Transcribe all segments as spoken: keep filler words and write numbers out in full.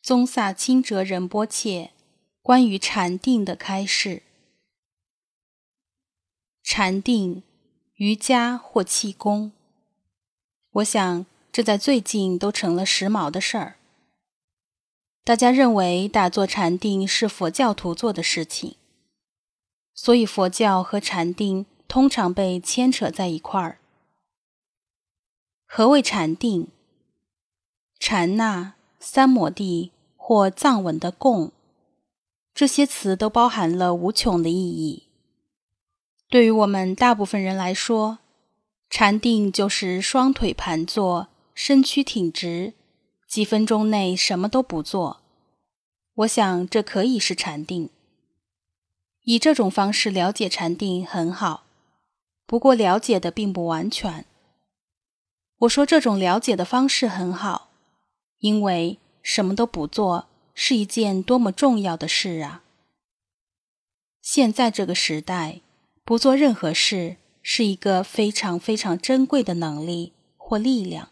宗萨钦哲仁波切关于禅定的开示。禅定、瑜伽或气功，我想这在最近都成了时髦的事儿。大家认为打坐禅定是佛教徒做的事情，所以佛教和禅定通常被牵扯在一块儿。何谓禅定？禅那、三摩地或藏文的共，这些词都包含了无穷的意义。对于我们大部分人来说，禅定就是双腿盘坐，身躯挺直，几分钟内什么都不做。我想这可以是禅定。以这种方式了解禅定很好，不过了解的并不完全。我说这种了解的方式很好，因为什么都不做是一件多么重要的事啊！现在这个时代，不做任何事是一个非常非常珍贵的能力或力量。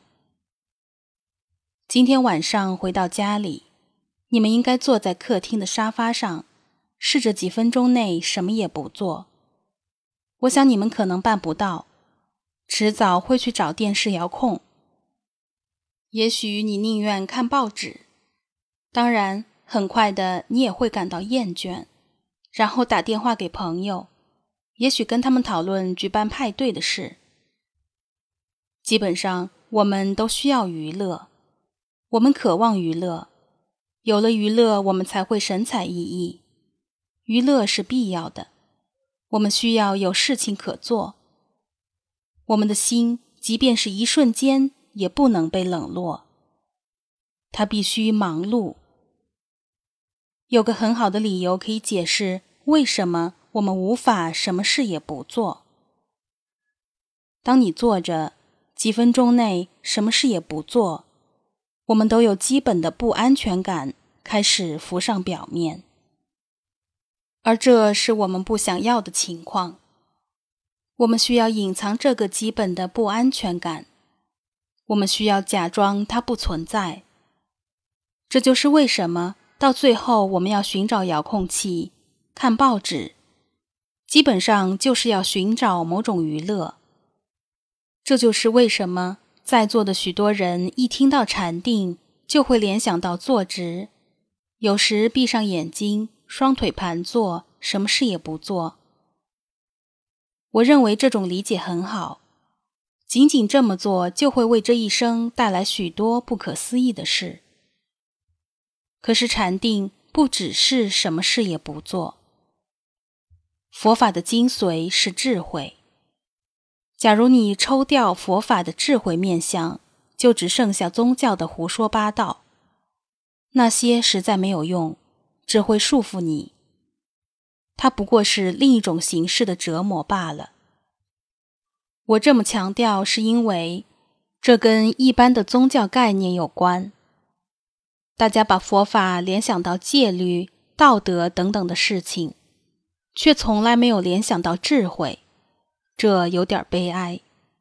今天晚上回到家里，你们应该坐在客厅的沙发上，试着几分钟内什么也不做。我想你们可能办不到，迟早会去找电视遥控。也许你宁愿看报纸，当然很快的你也会感到厌倦，然后打电话给朋友，也许跟他们讨论举办派对的事。基本上我们都需要娱乐，我们渴望娱乐，有了娱乐我们才会神采奕奕。娱乐是必要的，我们需要有事情可做。我们的心即便是一瞬间也不能被冷落，它必须忙碌。有个很好的理由可以解释为什么我们无法什么事也不做。当你坐着几分钟内什么事也不做，我们都有基本的不安全感开始浮上表面，而这是我们不想要的情况。我们需要隐藏这个基本的不安全感，我们需要假装它不存在。这就是为什么到最后我们要寻找遥控器、看报纸，基本上就是要寻找某种娱乐。这就是为什么在座的许多人一听到禅定就会联想到坐直，有时闭上眼睛，双腿盘坐，什么事也不做。我认为这种理解很好，仅仅这么做就会为这一生带来许多不可思议的事。可是禅定不只是什么事也不做。佛法的精髓是智慧。假如你抽掉佛法的智慧面相，就只剩下宗教的胡说八道。那些实在没有用，只会束缚你。它不过是另一种形式的折磨罢了。我这么强调是因为这跟一般的宗教概念有关。大家把佛法联想到戒律、道德等等的事情，却从来没有联想到智慧，这有点悲哀。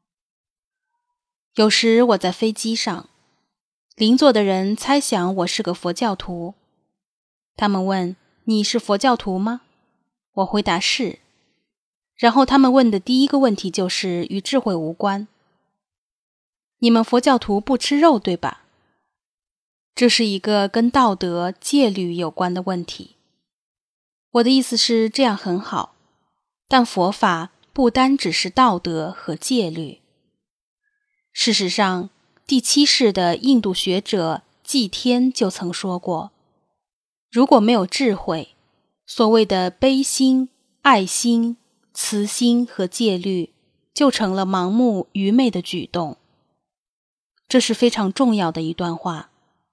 有时我在飞机上，邻座的人猜想我是个佛教徒，他们问：你是佛教徒吗？我回答是。然后他们问的第一个问题就是与智慧无关。你们佛教徒不吃肉，对吧？这是一个跟道德、戒律有关的问题。我的意思是这样很好，但佛法不单只是道德和戒律。事实上，第七世的印度学者季天就曾说过，如果没有智慧，所谓的悲心、爱心、慈心和戒律就成了盲目愚昧的举动。这是非常重要的一段话。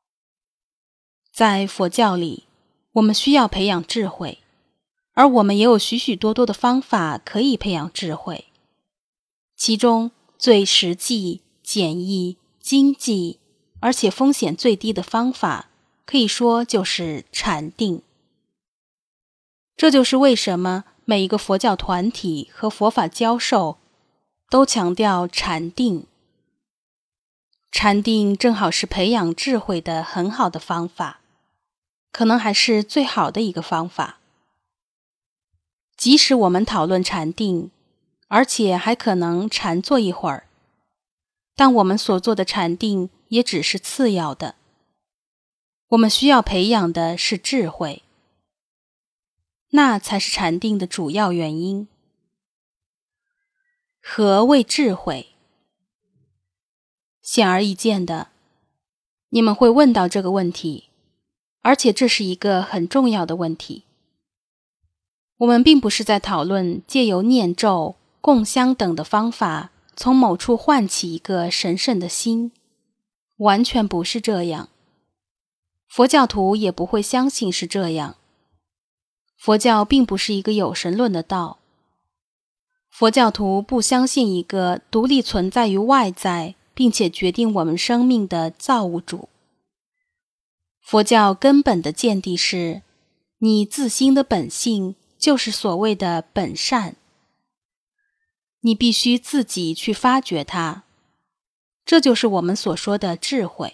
在佛教里，我们需要培养智慧，而我们也有许许多多的方法可以培养智慧。其中最实际、简易、经济，而且风险最低的方法，可以说就是禅定。这就是为什么每一个佛教团体和佛法教授都强调禅定。禅定正好是培养智慧的很好的方法。 可能还是最好的一个方法。即使我们讨论禅定，而且还可能禅坐一会儿，但我们所做的禅定也只是次要的。我们需要培养的是智慧，那才是禅定的主要原因。何谓智慧？显而易见的，你们会问到这个问题，而且这是一个很重要的问题。我们并不是在讨论借由念咒、供香等的方法从某处唤起一个神圣的心，完全不是这样。佛教徒也不会相信是这样。佛教并不是一个有神论的道。佛教徒不相信一个独立存在于外在，并且决定我们生命的造物主。佛教根本的见地是，你自心的本性就是所谓的本善，你必须自己去发掘它，这就是我们所说的智慧。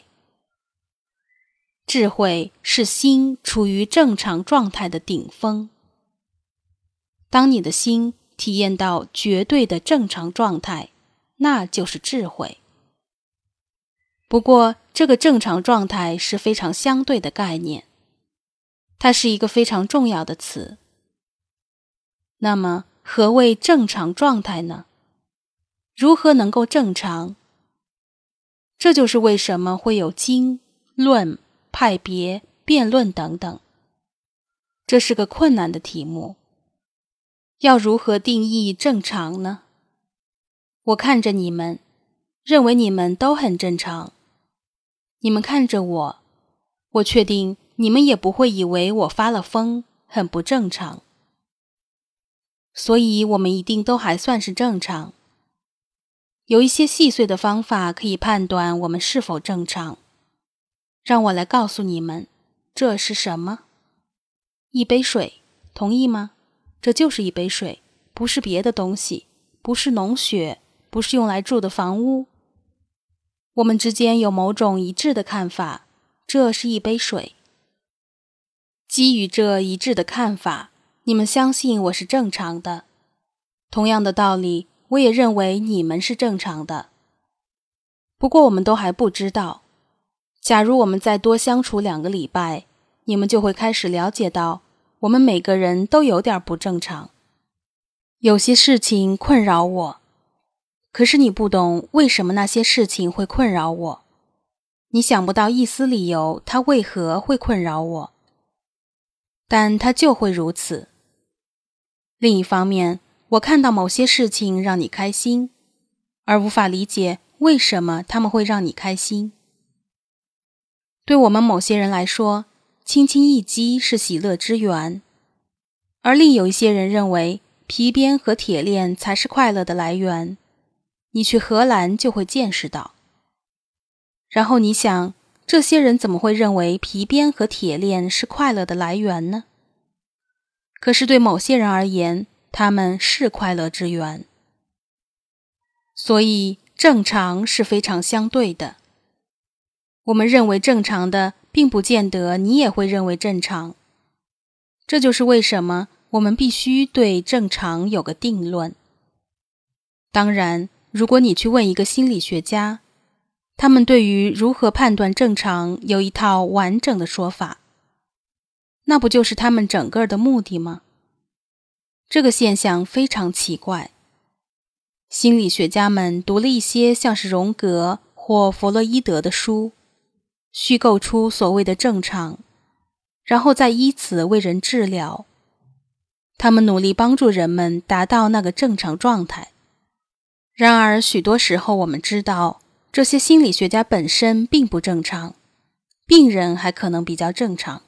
智慧是心处于正常状态的顶峰。当你的心体验到绝对的正常状态，那就是智慧。不过，这个正常状态是非常相对的概念，它是一个非常重要的词。那么，何谓正常状态呢？如何能够正常？这就是为什么会有经、论、派别、辩论等等。这是个困难的题目。要如何定义正常呢？我看着你们，认为你们都很正常。你们看着我，我确定你们也不会以为我发了疯，很不正常。所以我们一定都还算是正常。有一些细碎的方法可以判断我们是否正常。让我来告诉你们，这是什么？一杯水，同意吗？这就是一杯水，不是别的东西，不是脓血，不是用来住的房屋。我们之间有某种一致的看法，这是一杯水。基于这一致的看法，你们相信我是正常的。同样的道理，我也认为你们是正常的。不过我们都还不知道。假如我们再多相处两个礼拜，你们就会开始了解到，我们每个人都有点不正常。有些事情困扰我，可是你不懂为什么那些事情会困扰我。你想不到一丝理由，它为何会困扰我。但它就会如此。另一方面，我看到某些事情让你开心，而无法理解为什么他们会让你开心。对我们某些人来说，轻轻一击是喜乐之源，而另有一些人认为皮鞭和铁链才是快乐的来源。你去荷兰就会见识到。然后你想，这些人怎么会认为皮鞭和铁链是快乐的来源呢？可是对某些人而言，他们是快乐之源。所以正常是非常相对的。我们认为正常的，并不见得你也会认为正常。这就是为什么我们必须对正常有个定论。当然，如果你去问一个心理学家，他们对于如何判断正常有一套完整的说法，那不就是他们整个的目的吗？这个现象非常奇怪。心理学家们读了一些像是荣格或弗洛伊德的书，虚构出所谓的正常，然后再依此为人治疗。他们努力帮助人们达到那个正常状态。然而许多时候我们知道，这些心理学家本身并不正常，病人还可能比较正常。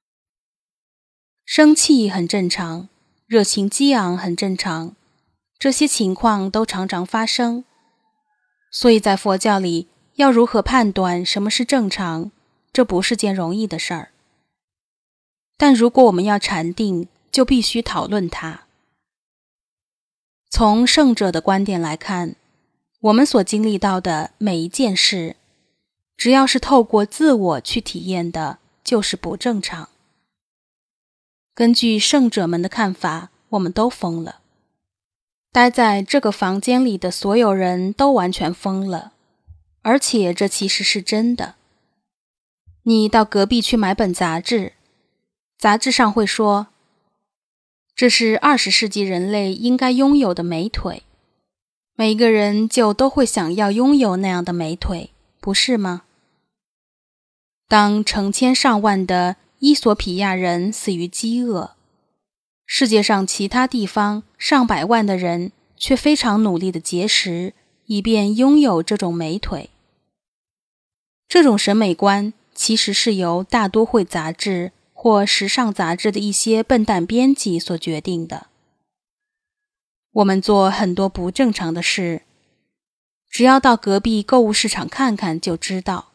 生气很正常，热情激昂很正常，这些情况都常常发生。所以在佛教里，要如何判断什么是正常，这不是件容易的事儿。但如果我们要禅定，就必须讨论它。从圣者的观点来看，我们所经历到的每一件事，只要是透过自我去体验的，就是不正常。 根据圣者们的看法，我们都疯了。待在这个房间里的所有人都完全疯了，而且这其实是真的。你到隔壁去买本杂志，杂志上会说，这是二十世纪人类应该拥有的美腿，每个人就都会想要拥有那样的美腿，不是吗？当成千上万的伊索比亚人死于饥饿，世界上其他地方上百万的人却非常努力地节食，以便拥有这种美腿。这种审美观其实是由大都会杂志或时尚杂志的一些笨蛋编辑所决定的。我们做很多不正常的事，只要到隔壁购物市场看看就知道。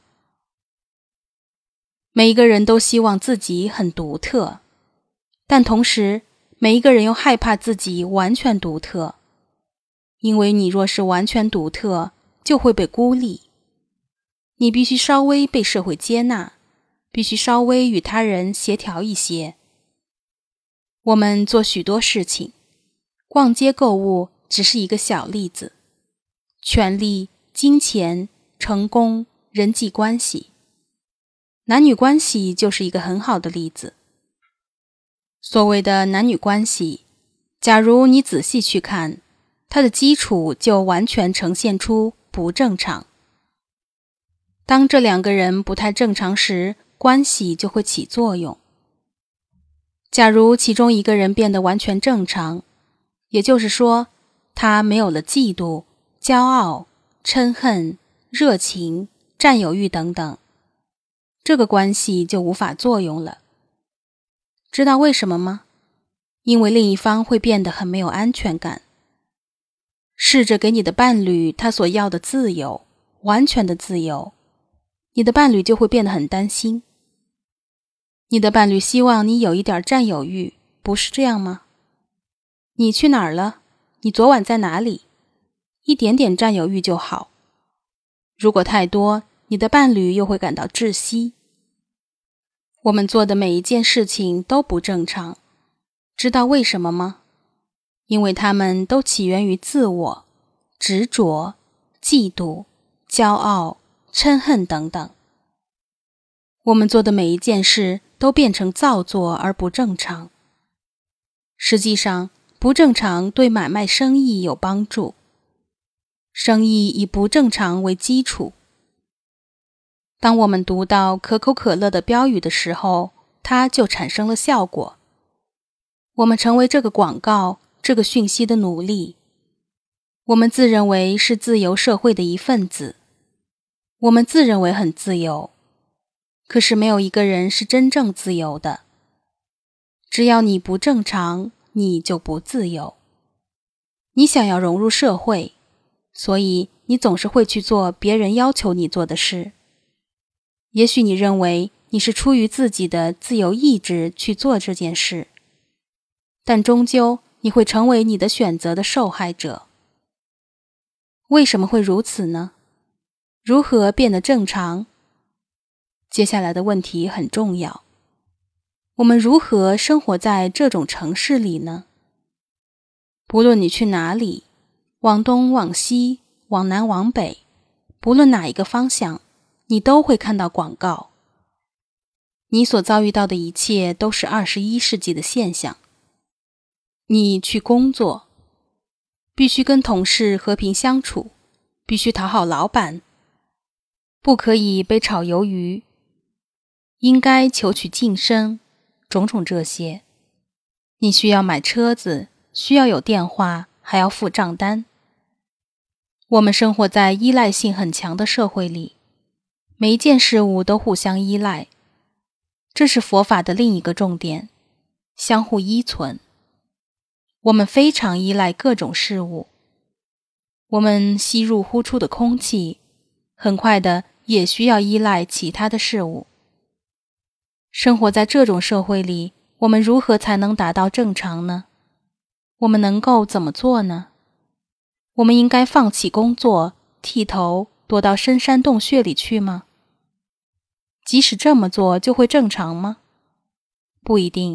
每一个人都希望自己很独特，但同时每一个人又害怕自己完全独特，因为你若是完全独特，就会被孤立。你必须稍微被社会接纳，必须稍微与他人协调一些。我们做许多事情，逛街购物只是一个小例子，权力、金钱、成功、人际关系，男女关系就是一个很好的例子。所谓的男女关系，假如你仔细去看，它的基础就完全呈现出不正常。当这两个人不太正常时，关系就会起作用。假如其中一个人变得完全正常，也就是说，他没有了嫉妒、骄傲、嗔恨、热情、占有欲等等，这个关系就无法作用了。知道为什么吗？因为另一方会变得很没有安全感。试着给你的伴侣他所要的自由，完全的自由，你的伴侣就会变得很担心。你的伴侣希望你有一点占有欲，不是这样吗？你去哪儿了？你昨晚在哪里？一点点占有欲就好。如果太多，你的伴侣又会感到窒息。我们做的每一件事情都不正常，知道为什么吗？因为它们都起源于自我、执着、嫉妒、骄傲、嗔恨等等。我们做的每一件事都变成造作而不正常。实际上，不正常对买卖生意有帮助。生意以不正常为基础。当我们读到可口可乐的标语的时候，它就产生了效果。我们成为这个广告、这个讯息的奴隶。我们自认为是自由社会的一份子。我们自认为很自由。可是没有一个人是真正自由的。只要你不正常，你就不自由。你想要融入社会，所以你总是会去做别人要求你做的事。也许你认为你是出于自己的自由意志去做这件事，但终究你会成为你的选择的受害者。为什么会如此呢？如何变得正常？接下来的问题很重要。我们如何生活在这种城市里呢？不论你去哪里，往东往西，往南往北，不论哪一个方向，你都会看到广告。你所遭遇到的一切都是二十一世纪的现象。你去工作，必须跟同事和平相处，必须讨好老板，不可以被炒鱿鱼，应该求取晋升，种种这些。你需要买车子，需要有电话，还要付账单。我们生活在依赖性很强的社会里，每一件事物都互相依赖。这是佛法的另一个重点，相互依存。我们非常依赖各种事物。我们吸入呼出的空气，很快的也需要依赖其他的事物。生活在这种社会里，我们如何才能达到正常呢？我们能够怎么做呢？我们应该放弃工作，剃头，躲到深山洞穴里去吗？即使这么做就会正常吗？不一定，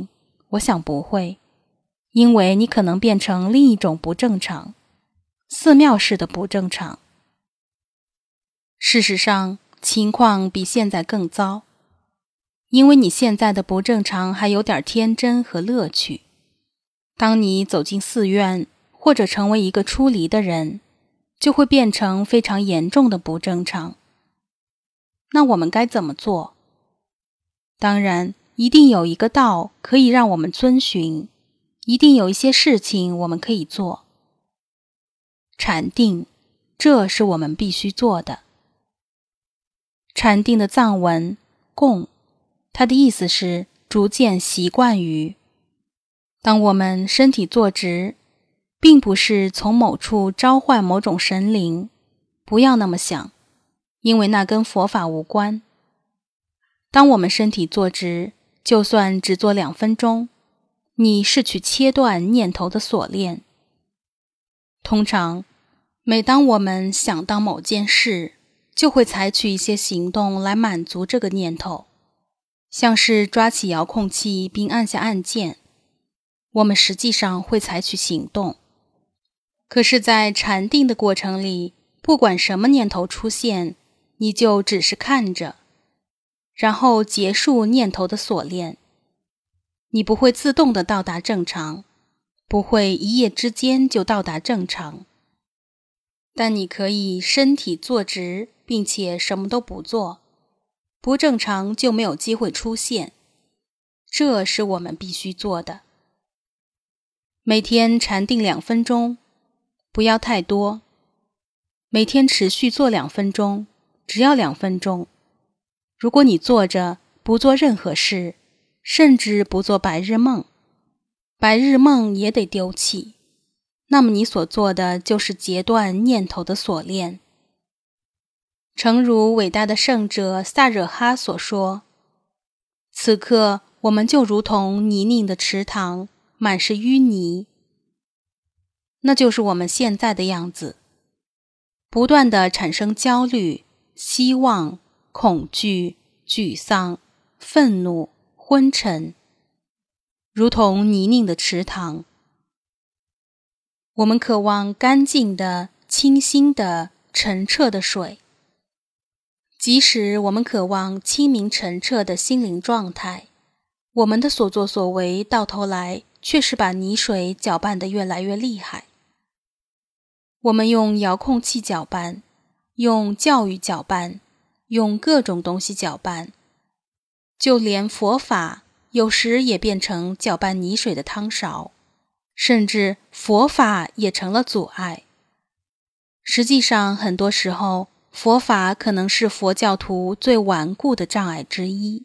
我想不会，因为你可能变成另一种不正常，寺庙式的不正常。事实上，情况比现在更糟，因为你现在的不正常还有点天真和乐趣。当你走进寺院，或者成为一个出离的人，就会变成非常严重的不正常。那我们该怎么做？当然，一定有一个道可以让我们遵循，一定有一些事情我们可以做。禅定，这是我们必须做的。禅定的藏文共，它的意思是逐渐习惯于。当我们身体坐直，并不是从某处召唤某种神灵，不要那么想，因为那跟佛法无关。当我们身体坐直，就算只做两分钟，你是去切断念头的锁链。通常，每当我们想到某件事，就会采取一些行动来满足这个念头，像是抓起遥控器并按下按键。我们实际上会采取行动。可是在禅定的过程里，不管什么念头出现，你就只是看着，然后结束念头的锁链。你不会自动地到达正常，不会一夜之间就到达正常。但你可以身体坐直，并且什么都不做，不正常就没有机会出现。这是我们必须做的。每天禅定两分钟，不要太多。每天持续做两分钟，只要两分钟。如果你坐着不做任何事，甚至不做白日梦，白日梦也得丢弃，那么你所做的就是截断念头的锁链。诚如伟大的圣者萨惹哈所说，此刻我们就如同泥泞的池塘，满是淤泥。那就是我们现在的样子，不断地产生焦虑、希望、恐惧、沮丧、愤怒、昏沉，如同泥泞的池塘。我们渴望干净的、清新的、澄澈的水，即使我们渴望清明澄澈的心灵状态，我们的所作所为到头来却是把泥水搅拌得越来越厉害。我们用遥控器搅拌，用教育搅拌，用各种东西搅拌，就连佛法有时也变成搅拌泥水的汤勺，甚至佛法也成了阻碍。实际上，很多时候，佛法可能是佛教徒最顽固的障碍之一。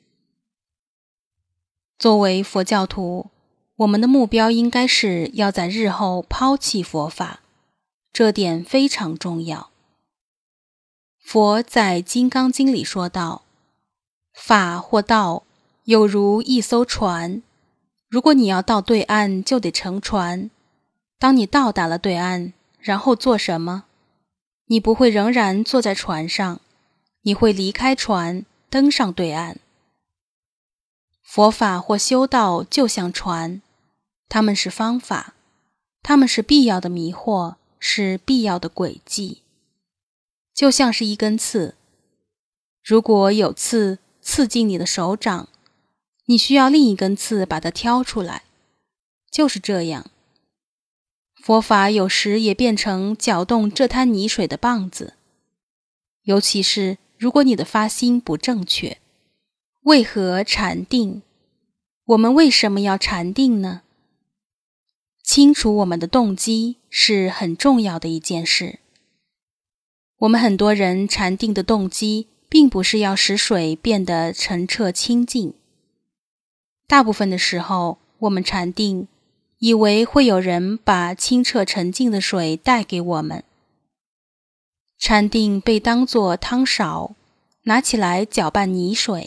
作为佛教徒，我们的目标应该是要在日后抛弃佛法，这点非常重要。佛在《金刚经》里说道，法或道有如一艘船，如果你要到对岸，就得乘船。当你到达了对岸，然后做什么？你不会仍然坐在船上，你会离开船，登上对岸。佛法或修道就像船，它们是方法，它们是必要的迷惑，是必要的轨迹。就像是一根刺，如果有刺刺进你的手掌，你需要另一根刺把它挑出来。就是这样，佛法有时也变成搅动这滩泥水的棒子，尤其是如果你的发心不正确。为何禅定？我们为什么要禅定呢？清楚我们的动机是很重要的一件事。我们很多人禅定的动机并不是要使水变得澄澈清净。大部分的时候，我们禅定，以为会有人把清澈沉静的水带给我们。禅定被当作汤勺，拿起来搅拌泥水。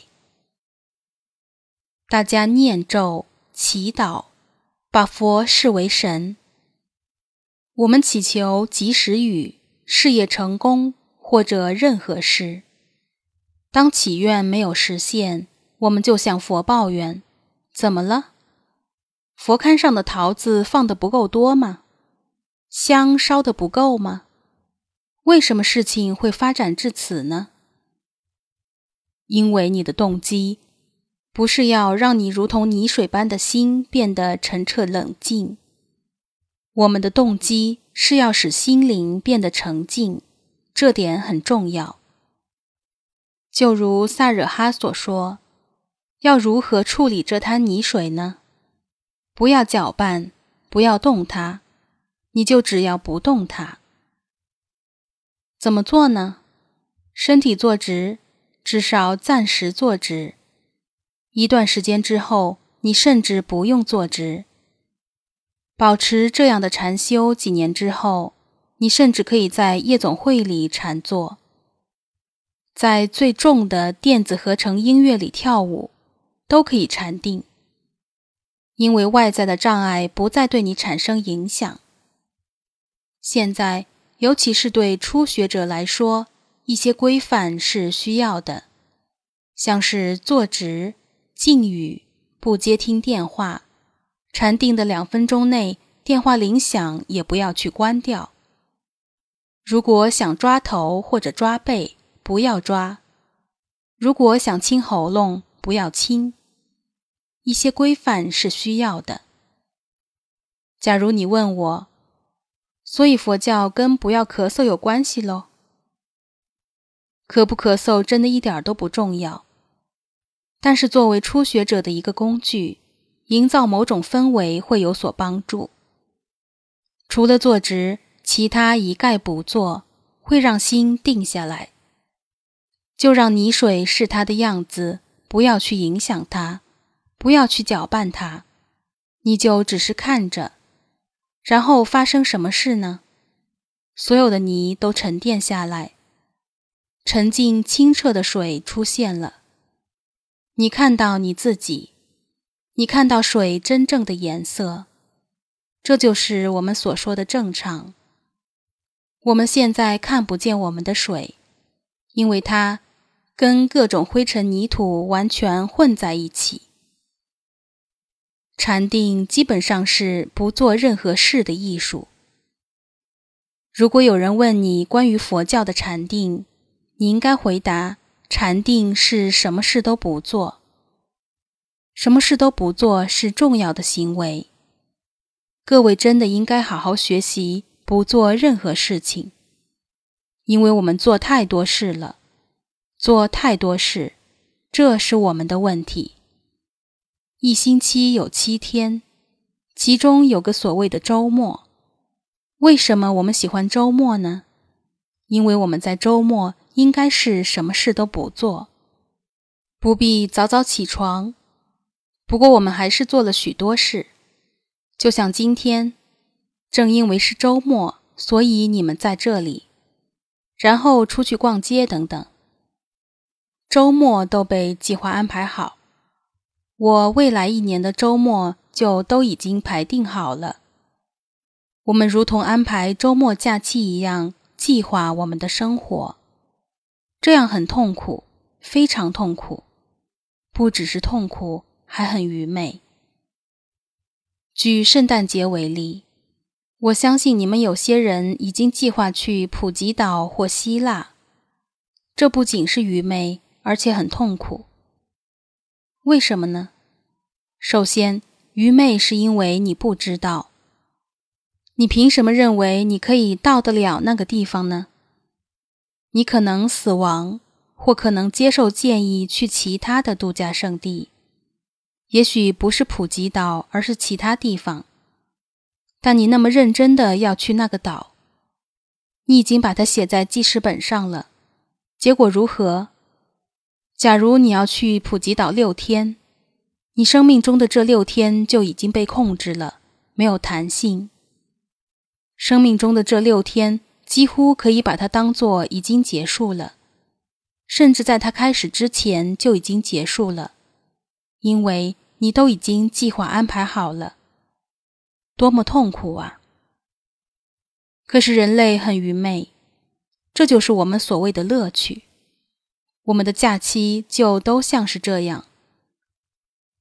大家念咒、祈祷，把佛视为神。我们祈求及时雨、事业成功或者任何事。当祈愿没有实现，我们就向佛抱怨，怎么了？ 佛龛上的桃子放得不够多吗？香烧得不够吗？为什么事情会发展至此呢？因为你的动机不是要让你如同泥水般的心变得澄澈冷静，我们的动机是要使心灵变得澄净，这点很重要。就如萨惹哈所说，要如何处理这滩泥水呢？不要搅拌，不要动它，你就只要不动它。怎么做呢？身体坐直，至少暂时坐直。一段时间之后，你甚至不用坐直。保持这样的禅修几年之后，你甚至可以在夜总会里禅坐，在最重的电子合成音乐里跳舞，都可以禅定。因为外在的障碍不再对你产生影响。现在，尤其是对初学者来说，一些规范是需要的，像是坐直、静语、不接听电话，禅定的两分钟内，电话铃响也不要去关掉。如果想抓头或者抓背，不要抓；如果想清喉咙，不要清。一些规范是需要的。假如你问我，所以佛教跟不要咳嗽有关系咯？咳不咳嗽真的一点都不重要，但是作为初学者的一个工具，营造某种氛围会有所帮助。除了坐直，其他一概不做，会让心定下来。就让泥水是它的样子，不要去影响它，不要去搅拌它，你就只是看着。然后发生什么事呢？所有的泥都沉淀下来，沉静清澈的水出现了。你看到你自己，你看到水真正的颜色，这就是我们所说的正常。我们现在看不见我们的水，因为它跟各种灰尘泥土完全混在一起。禅定基本上是不做任何事的艺术。如果有人问你关于佛教的禅定，你应该回答，禅定是什么事都不做。什么事都不做是重要的行为。各位真的应该好好学习，不做任何事情。因为我们做太多事了，做太多事，这是我们的问题。一星期有七天，其中有个所谓的周末。为什么我们喜欢周末呢？因为我们在周末应该是什么事都不做，不必早早起床。不过我们还是做了许多事，就像今天，正因为是周末，所以你们在这里，然后出去逛街等等。周末都被计划安排好，我未来一年的周末就都已经排定好了。我们如同安排周末假期一样，计划我们的生活。这样很痛苦，非常痛苦，不只是痛苦，还很愚昧。举圣诞节为例，我相信你们有些人已经计划去普吉岛或希腊，这不仅是愚昧，而且很痛苦。为什么呢？首先，愚昧是因为你不知道。你凭什么认为你可以到得了那个地方呢？你可能死亡，或可能接受建议去其他的度假胜地，也许不是普吉岛，而是其他地方。但你那么认真的要去那个岛，你已经把它写在记事本上了，结果如何？假如你要去普吉岛六天，你生命中的这六天就已经被控制了，没有弹性。生命中的这六天几乎可以把它当作已经结束了，甚至在它开始之前就已经结束了，因为你都已经计划安排好了。多么痛苦啊！可是人类很愚昧，这就是我们所谓的乐趣。我们的假期就都像是这样。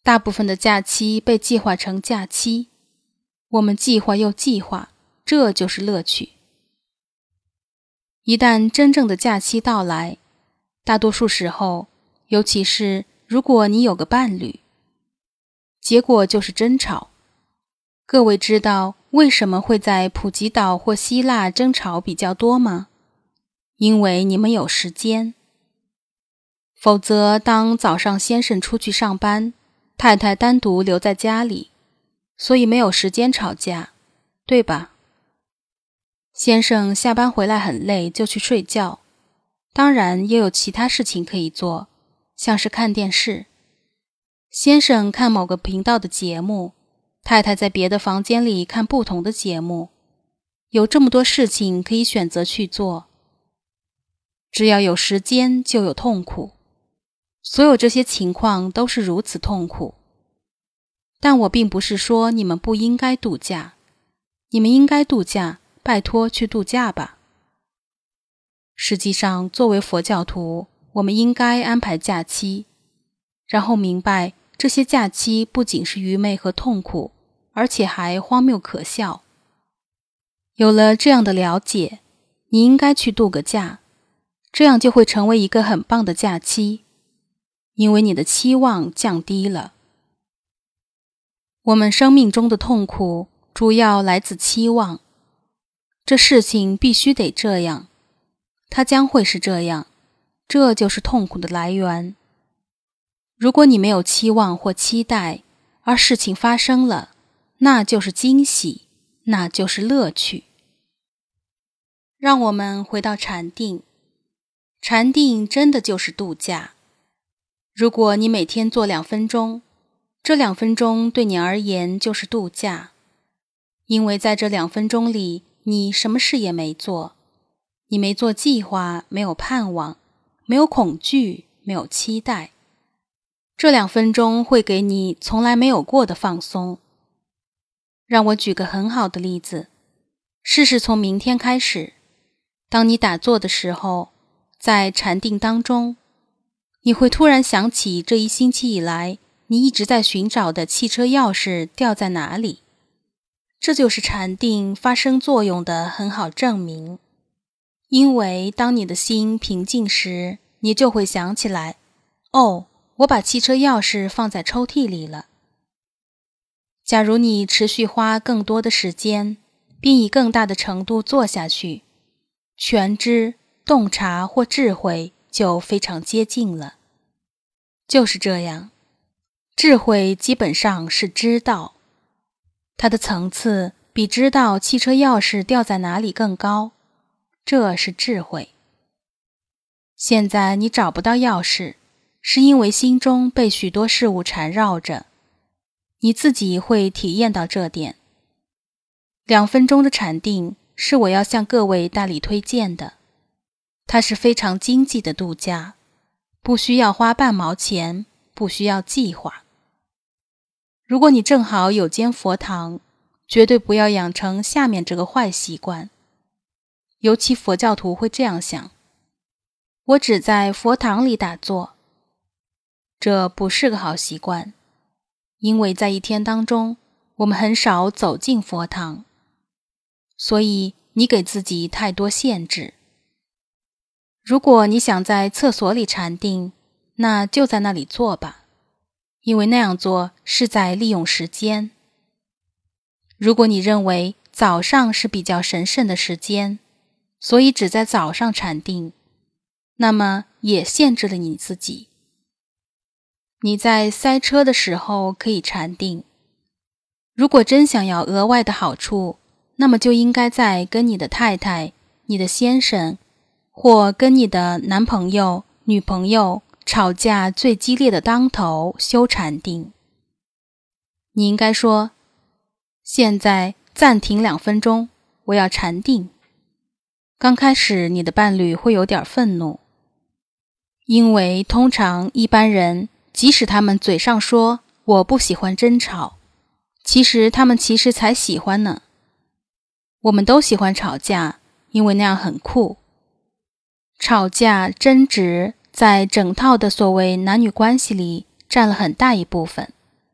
大部分的假期被计划成假期，我们计划又计划，这就是乐趣。一旦真正的假期到来，大多数时候，尤其是如果你有个伴侣，结果就是争吵。各位知道为什么会在普吉岛或希腊争吵比较多吗？因为你们有时间。否则，当早上先生出去上班，太太单独留在家里，所以没有时间吵架，对吧？先生下班回来很累，就去睡觉，当然也有其他事情可以做，像是看电视。先生看某个频道的节目，太太在别的房间里看不同的节目，有这么多事情可以选择去做。只要有时间，就有痛苦。所有这些情况都是如此痛苦。但我并不是说你们不应该度假，你们应该度假，拜托去度假吧。实际上，作为佛教徒，我们应该安排假期，然后明白这些假期不仅是愚昧和痛苦，而且还荒谬可笑。有了这样的了解，你应该去度个假，这样就会成为一个很棒的假期，因为你的期望降低了。我们生命中的痛苦主要来自期望，这事情必须得这样，它将会是这样，这就是痛苦的来源。如果你没有期望或期待，而事情发生了，那就是惊喜，那就是乐趣。让我们回到禅定，禅定真的就是度假。如果你每天做两分钟，这两分钟对你而言就是度假，因为在这两分钟里，你什么事也没做，你没做计划，没有盼望，没有恐惧，没有期待。这两分钟会给你从来没有过的放松。让我举个很好的例子，试试从明天开始，当你打坐的时候，在禅定当中，你会突然想起这一星期以来你一直在寻找的汽车钥匙掉在哪里。这就是禅定发生作用的很好证明。因为当你的心平静时，你就会想起来，哦，我把汽车钥匙放在抽屉里了。假如你持续花更多的时间，并以更大的程度做下去，全知、洞察或智慧就非常接近了。就是这样，智慧基本上是知道，它的层次比知道汽车钥匙掉在哪里更高，这是智慧。现在你找不到钥匙，是因为心中被许多事物缠绕着，你自己会体验到这点。两分钟的禅定是我要向各位大力推荐的，它是非常经济的度假，不需要花半毛钱，不需要计划。如果你正好有间佛堂，绝对不要养成下面这个坏习惯。尤其佛教徒会这样想，我只在佛堂里打坐。这不是个好习惯，因为在一天当中，我们很少走进佛堂，所以你给自己太多限制。如果你想在厕所里禅定，那就在那里做吧，因为那样做是在利用时间。如果你认为早上是比较神圣的时间，所以只在早上禅定，那么也限制了你自己。你在塞车的时候可以禅定，如果真想要额外的好处，那么就应该在跟你的太太、你的先生或跟你的男朋友、女朋友吵架最激烈的当头修禅定。你应该说，现在暂停两分钟，我要禅定。刚开始你的伴侣会有点愤怒，因为通常一般人即使他们嘴上说我不喜欢争吵，其实他们其实才喜欢呢。我们都喜欢吵架，因为那样很酷。吵架、争执在整套的所谓男女关系里占了很大一部分，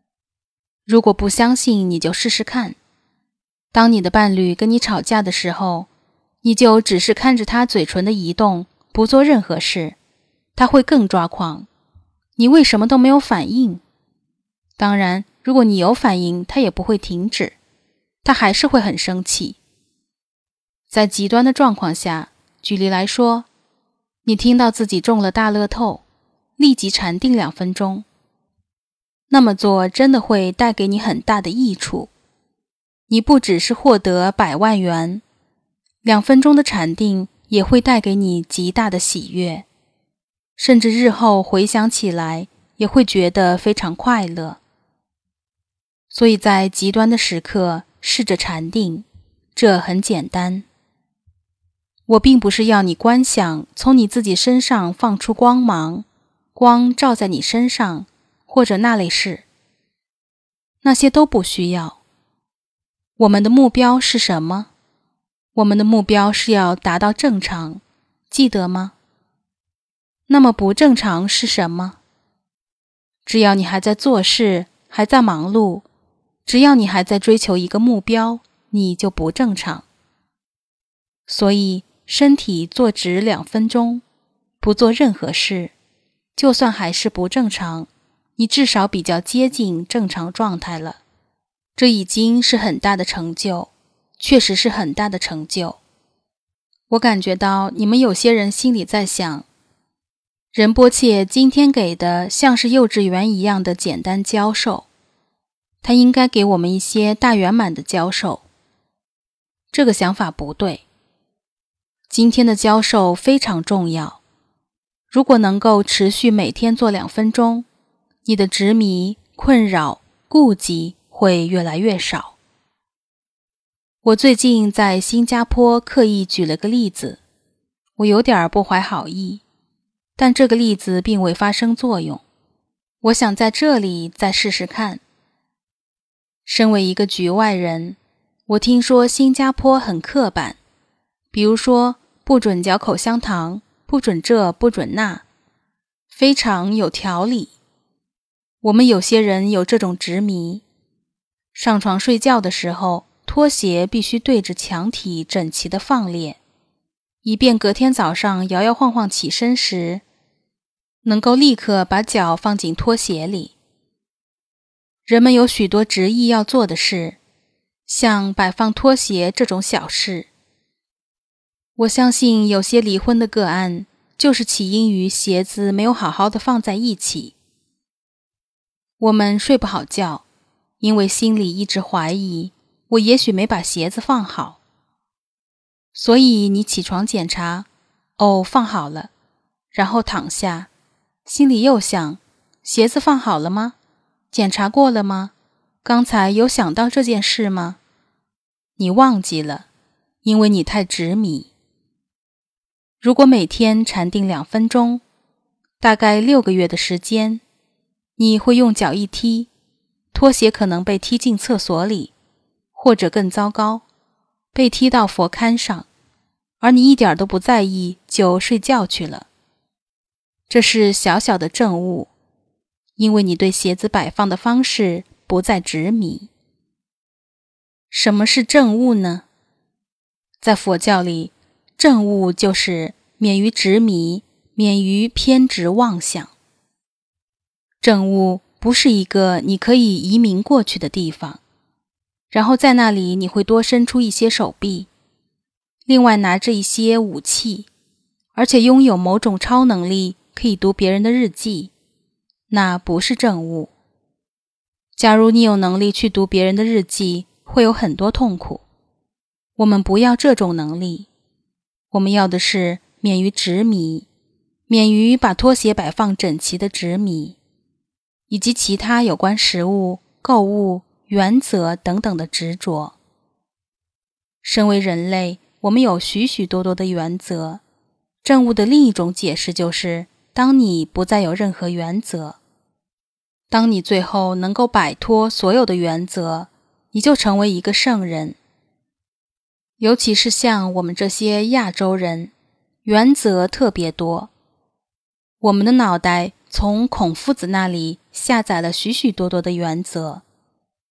如果不相信，你就试试看。当你的伴侣跟你吵架的时候，你就只是看着他嘴唇的移动，不做任何事，他会更抓狂。你为什么都没有反应？当然，如果你有反应，他也不会停止，他还是会很生气。在极端的状况下，举例来说，你听到自己中了大乐透，立即禅定两分钟。那么做真的会带给你很大的益处。你不只是获得百万元，两分钟的禅定也会带给你极大的喜悦，甚至日后回想起来也会觉得非常快乐。所以在极端的时刻试着禅定，这很简单。我并不是要你观想从你自己身上放出光芒，光照在你身上，或者那类事，那些都不需要。我们的目标是什么？我们的目标是要达到正常，记得吗？那么不正常是什么？只要你还在做事，还在忙碌，只要你还在追求一个目标，你就不正常。所以身体坐直两分钟，不做任何事，就算还是不正常，你至少比较接近正常状态了。这已经是很大的成就，确实是很大的成就。我感觉到你们有些人心里在想，仁波切今天给的像是幼稚园一样的简单教授，他应该给我们一些大圆满的教授。这个想法不对。今天的教授非常重要，如果能够持续每天做两分钟，你的执迷、困扰、顾忌会越来越少。我最近在新加坡刻意举了个例子，我有点不怀好意，但这个例子并未发生作用，我想在这里再试试看。身为一个局外人，我听说新加坡很刻板，比如说不准嚼口香糖，不准这不准那，非常有条理。我们有些人有这种执迷，上床睡觉的时候，拖鞋必须对着墙体整齐地放列，以便隔天早上摇摇晃晃起身时，能够立刻把脚放进拖鞋里。人们有许多执意要做的事，像摆放拖鞋这种小事。我相信有些离婚的个案，就是起因于鞋子没有好好的放在一起。我们睡不好觉，因为心里一直怀疑，我也许没把鞋子放好。所以你起床检查，哦，放好了，然后躺下，心里又想，鞋子放好了吗？检查过了吗？刚才有想到这件事吗？你忘记了，因为你太执迷。如果每天禅定两分钟，大概六个月的时间，你会用脚一踢，拖鞋可能被踢进厕所里，或者更糟糕，被踢到佛龛上，而你一点都不在意，就睡觉去了。这是小小的证悟，因为你对鞋子摆放的方式不再执迷。什么是证悟呢？在佛教里，证悟就是免于执迷，免于偏执妄想。证悟不是一个你可以移民过去的地方，然后在那里你会多伸出一些手臂，另外拿着一些武器，而且拥有某种超能力，可以读别人的日记。那不是证悟。假如你有能力去读别人的日记，会有很多痛苦。我们不要这种能力，我们要的是免于执迷，免于把拖鞋摆放整齐的执迷，以及其他有关食物、购物、原则等等的执着。身为人类，我们有许许多多的原则。证悟的另一种解释就是，当你不再有任何原则，当你最后能够摆脱所有的原则，你就成为一个圣人。尤其是像我们这些亚洲人，原则特别多。我们的脑袋从孔夫子那里下载了许许多多的原则，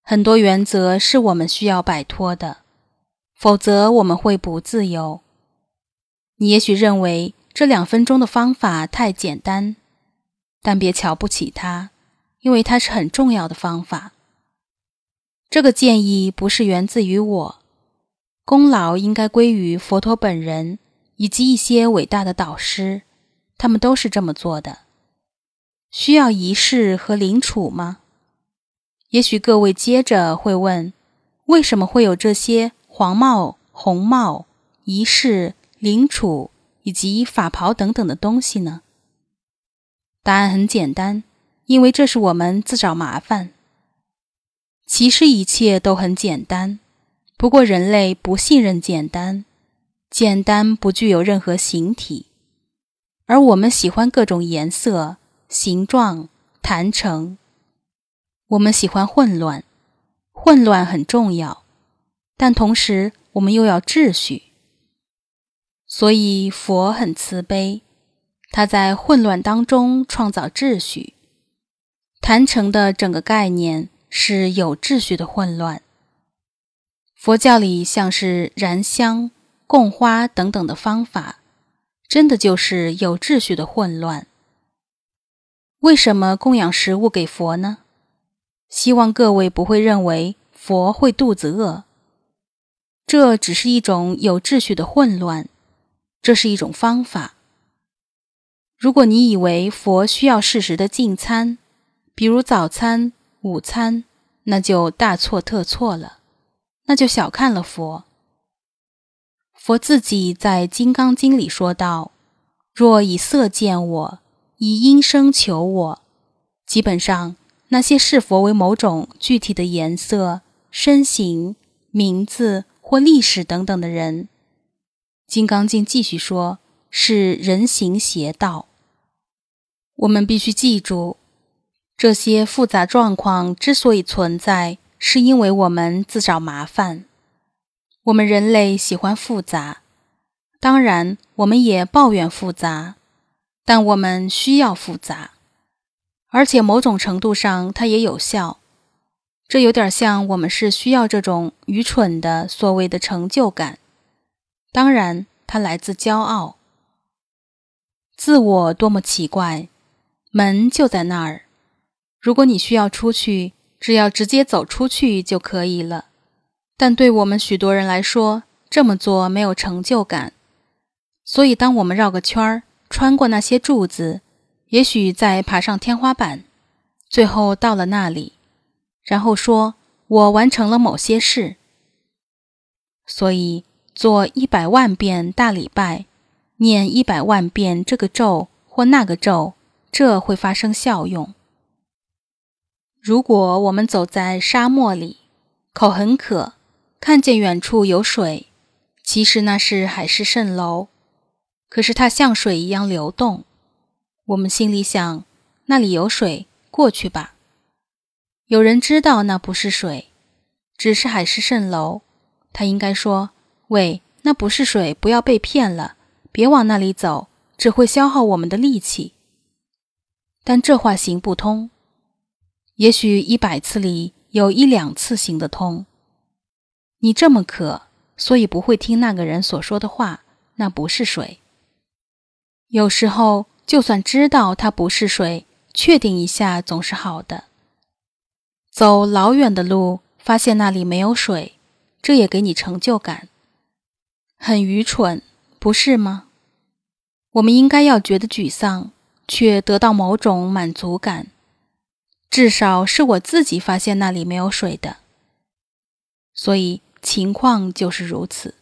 很多原则是我们需要摆脱的，否则我们会不自由。你也许认为这两分钟的方法太简单，但别瞧不起它，因为它是很重要的方法。这个建议不是源自于我，功劳应该归于佛陀本人以及一些伟大的导师，他们都是这么做的。需要仪式和领储吗？也许各位接着会问，为什么会有这些黄帽、红帽、仪式、领储以及法袍等等的东西呢？答案很简单，因为这是我们自找麻烦。其实一切都很简单，不过人类不信任简单，简单不具有任何形体，而我们喜欢各种颜色、形状、坛城。我们喜欢混乱，混乱很重要，但同时我们又要秩序。所以佛很慈悲，他在混乱当中创造秩序。坛城的整个概念是有秩序的混乱。佛教里像是燃香、供花等等的方法，真的就是有秩序的混乱。为什么供养食物给佛呢？希望各位不会认为佛会肚子饿。这只是一种有秩序的混乱，这是一种方法。如果你以为佛需要适时的进餐，比如早餐、午餐，那就大错特错了，那就小看了佛。佛自己在《金刚经》里说道，若以色见我，以音声求我，基本上那些视佛为某种具体的颜色、身形、名字或历史等等的人，金刚经继续说，是人行邪道。我们必须记住，这些复杂状况之所以存在，是因为我们自找麻烦。我们人类喜欢复杂，当然我们也抱怨复杂，但我们需要复杂，而且某种程度上它也有效。这有点像我们是需要这种愚蠢的所谓的成就感，当然它来自骄傲。自我多么奇怪，门就在那儿，如果你需要出去，只要直接走出去就可以了。但对我们许多人来说，这么做没有成就感。所以当我们绕个圈儿，穿过那些柱子，也许再爬上天花板，最后到了那里，然后说我完成了某些事。所以做一百万遍大礼拜，念一百万遍这个咒或那个咒，这会发生效用。如果我们走在沙漠里，口很渴，看见远处有水，其实那是海市蜃楼，可是它像水一样流动。我们心里想，那里有水，过去吧。有人知道那不是水，只是海市蜃楼，他应该说，喂，那不是水，不要被骗了，别往那里走，只会消耗我们的力气。但这话行不通，也许一百次里有一两次行得通。你这么渴，所以不会听那个人所说的话，那不是水。有时候就算知道它不是水，确定一下总是好的。走老远的路，发现那里没有水，这也给你成就感。很愚蠢，不是吗？我们应该要觉得沮丧，却得到某种满足感。至少是我自己发现那里没有水的。所以情况就是如此。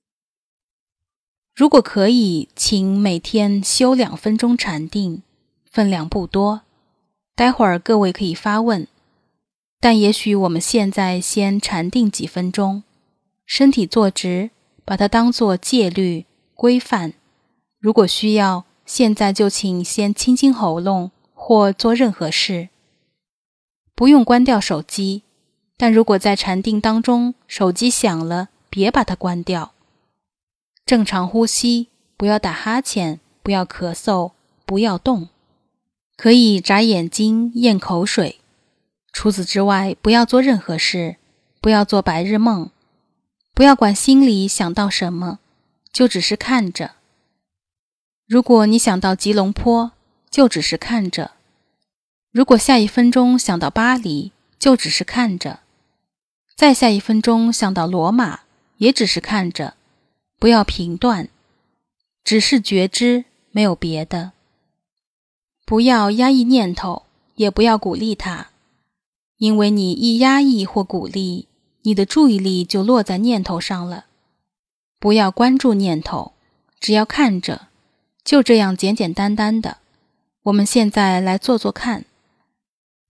如果可以，请每天修两分钟禅定，分量不多。待会儿各位可以发问，但也许我们现在先禅定几分钟，身体坐直，把它当作戒律、规范。如果需要，现在就请先清清喉咙或做任何事。不用关掉手机，但如果在禅定当中手机响了，别把它关掉。正常呼吸，不要打哈欠，不要咳嗽，不要动。可以眨眼睛咽口水， 除此之外，不要做任何事，不要做白日梦，不要管心里想到什么，就只是看着。如果你想到吉隆坡，就只是看着；如果下一分钟想到巴黎，就只是看着；再下一分钟想到罗马，也只是看着。不要评断，只是觉知，没有别的。不要压抑念头，也不要鼓励它，因为你一压抑或鼓励，你的注意力就落在念头上了。不要关注念头，只要看着，就这样简简单单的。我们现在来做做看。